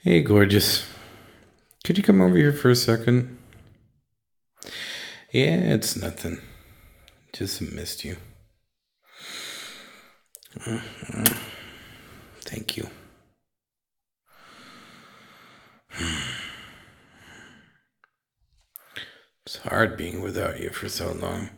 Hey, gorgeous. Could you come over here for a second? Yeah, it's nothing. Just missed you. Thank you. It's hard being without you for so long.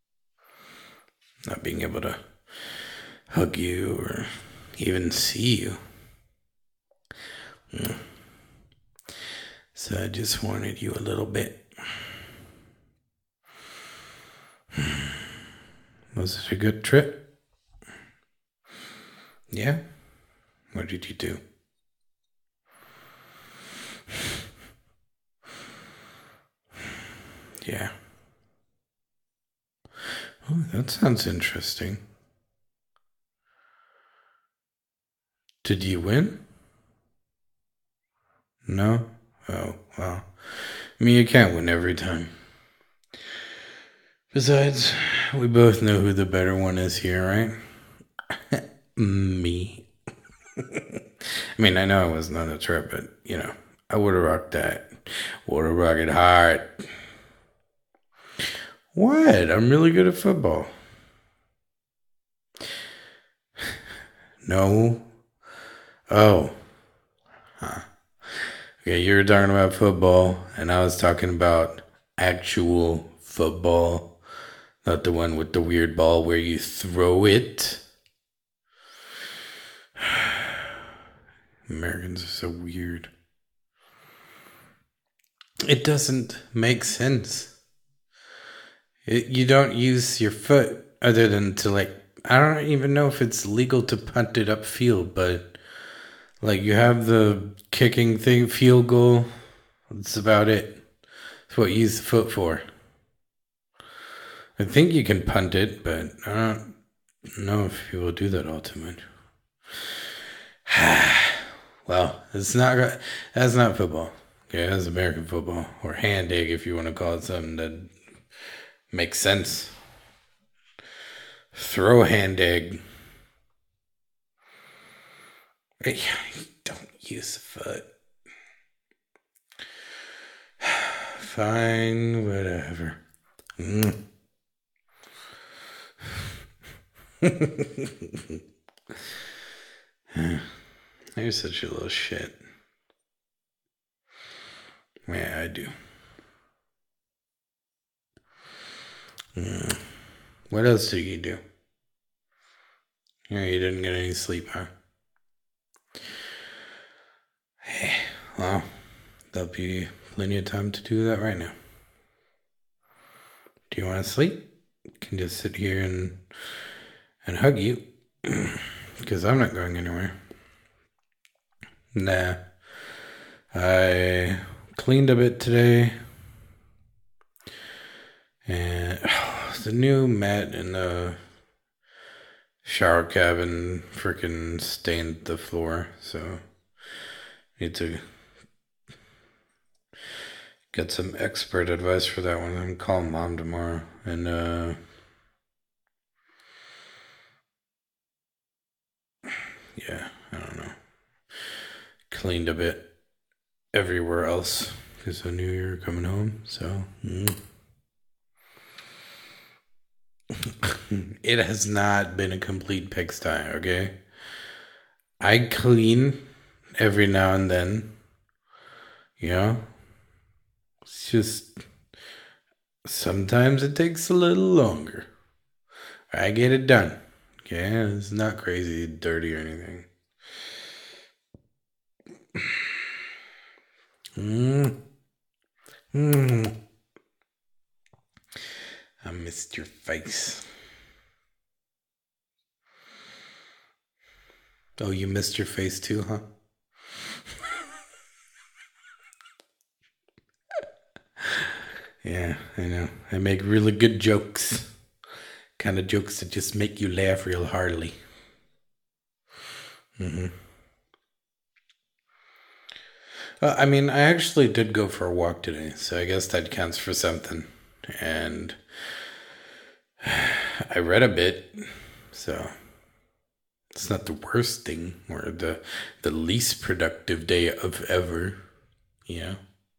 Not being able to hug you or even see you. So I just wanted you a little bit. Was it a good trip? Yeah? What did you do? Yeah. Oh, that sounds interesting. Did you win? No? Oh, well. I mean, you can't win every time. Besides, we both know who the better one is here, right? Me. I mean, I know I wasn't on the trip, but, I would have rocked that. Would have rocked it hard. What? I'm really good at football. No. Oh. Huh. Okay, you were talking about football, and I was talking about actual football. Not the one with the weird ball where you throw it. Americans are so weird. It doesn't make sense. You don't use your foot other than to I don't even know if it's legal to punt it upfield, but you have the kicking thing, field goal. That's about it. That's what you use the foot for. I think you can punt it, but I don't know if people do that all too much. Well, that's not football. Okay, that's American football, or hand egg if you want to call it something that makes sense. Throw a hand egg. Don't use the foot. Fine, whatever. You're such a little shit. Yeah, I do. What else did you do? Yeah, you didn't get any sleep, huh? Hey, well, there'll be plenty of time to do that right now. Do you want to sleep? I can just sit here and hug you, because I'm not going anywhere. Nah. I cleaned a bit today. And the new mat in the shower cabin freaking stained the floor, so need to get some expert advice for that one. I'm gonna call Mom tomorrow and yeah, I don't know. Cleaned a bit everywhere else because I knew you were coming home, so it has not been a complete pigsty, okay? I clean every now and then, it's just sometimes it takes a little longer. I get it done. Okay, it's not crazy dirty or anything. I missed your face. Oh, you missed your face too, huh? Yeah, I know. I make really good jokes. Kind of jokes that just make you laugh real heartily. I mean, I actually did go for a walk today, so I guess that counts for something. And I read a bit, so It's not the worst thing or the least productive day of ever. Yeah.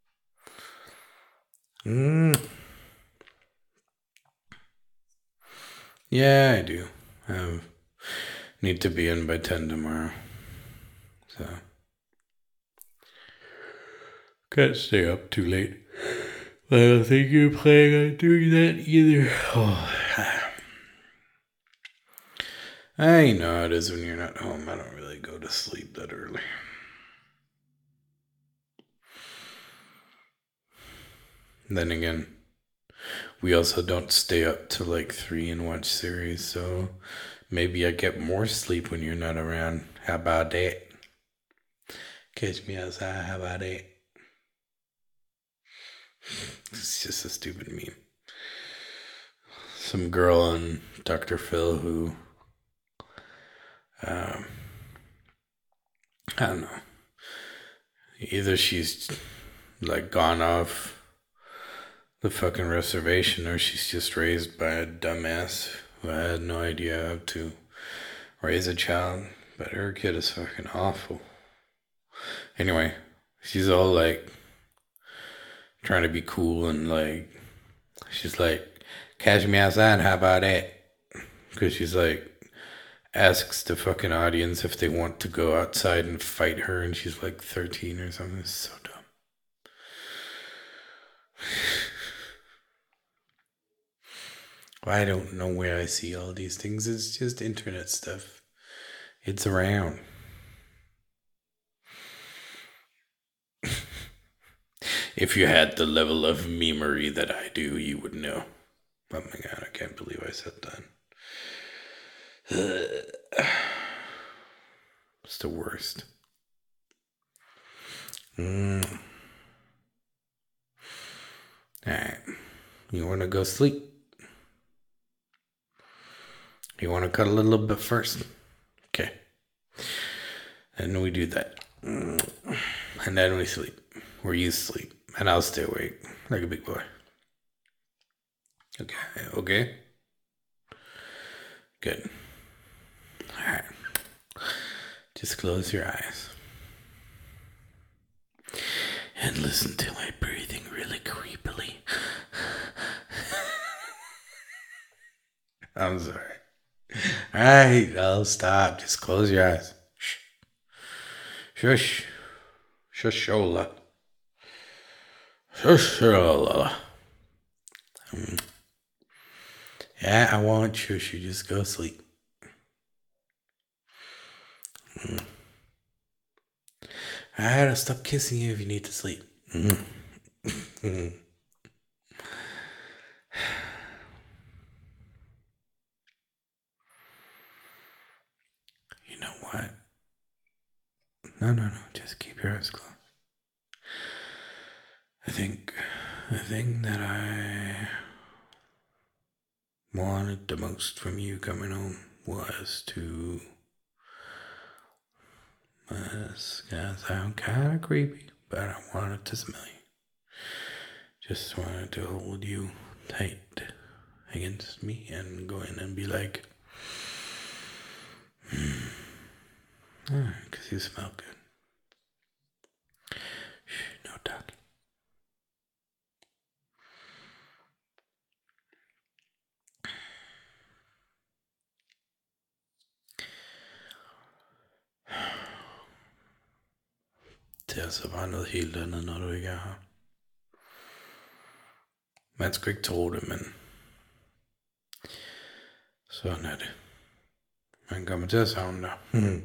Yeah, I do. I need to be in by 10 tomorrow. So can't stay up too late. I don't think you're planning on doing that either. Oh. I know how it is when you're not home. I don't really go to sleep that early. Then again, we also don't stay up till like 3 and watch series, so maybe I get more sleep when you're not around. How about that? Catch me outside, how about that? It's just a stupid meme. Some girl on Dr. Phil who, I don't know. Either she's like gone off the fucking reservation or she's just raised by a dumbass who had no idea how to raise a child. But her kid is fucking awful. Anyway, she's all like trying to be cool and like, she's like, catch me outside, how about that? Because she's like, asks the fucking audience if they want to go outside and fight her, and she's like 13 or something. It's so dumb. I don't know where I see all these things. It's just internet stuff. It's around. If you had the level of memery that I do, you would know. Oh my god, I can't believe I said that. It's the worst. Alright. You want to go sleep? You want to cuddle a little bit first? Okay. And we do that. And then we sleep. Or you sleep. And I'll stay awake like a big boy. Okay. Okay? Good. Alright. Just close your eyes. And listen to my breathing really creepily. I'm sorry. Alright, I'll stop. Just close your eyes. Shh. Shush. Shushola. Shushola. Yeah, I won't shush you. Just go sleep. Alright, I'll stop kissing you if you need to sleep. You know what? No. Just keep your eyes closed. I think the thing that I wanted the most from you coming home was to. It's gonna sound kind of creepy, but I wanted to smell you. Just wanted to hold you tight against me and go in and be like, because you smell good. Shh, no talking. Til så bare noget helt andet, når du ikke er her. Man skal ikke tro det, men sådan er det. Man kommer til at savne dig.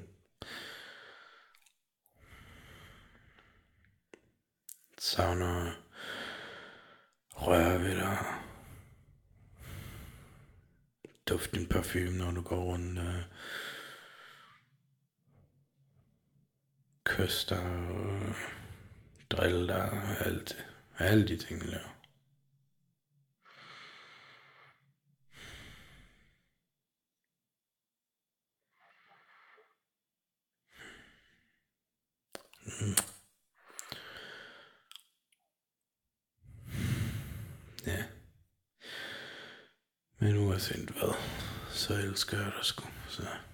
Savner røre ved dig. Duft din parfume, når du går rundt. Kys dig og drille dig og alt. Alle de ting, der. Ja. Men uanset hvad, så elsker jeg dig sgu, så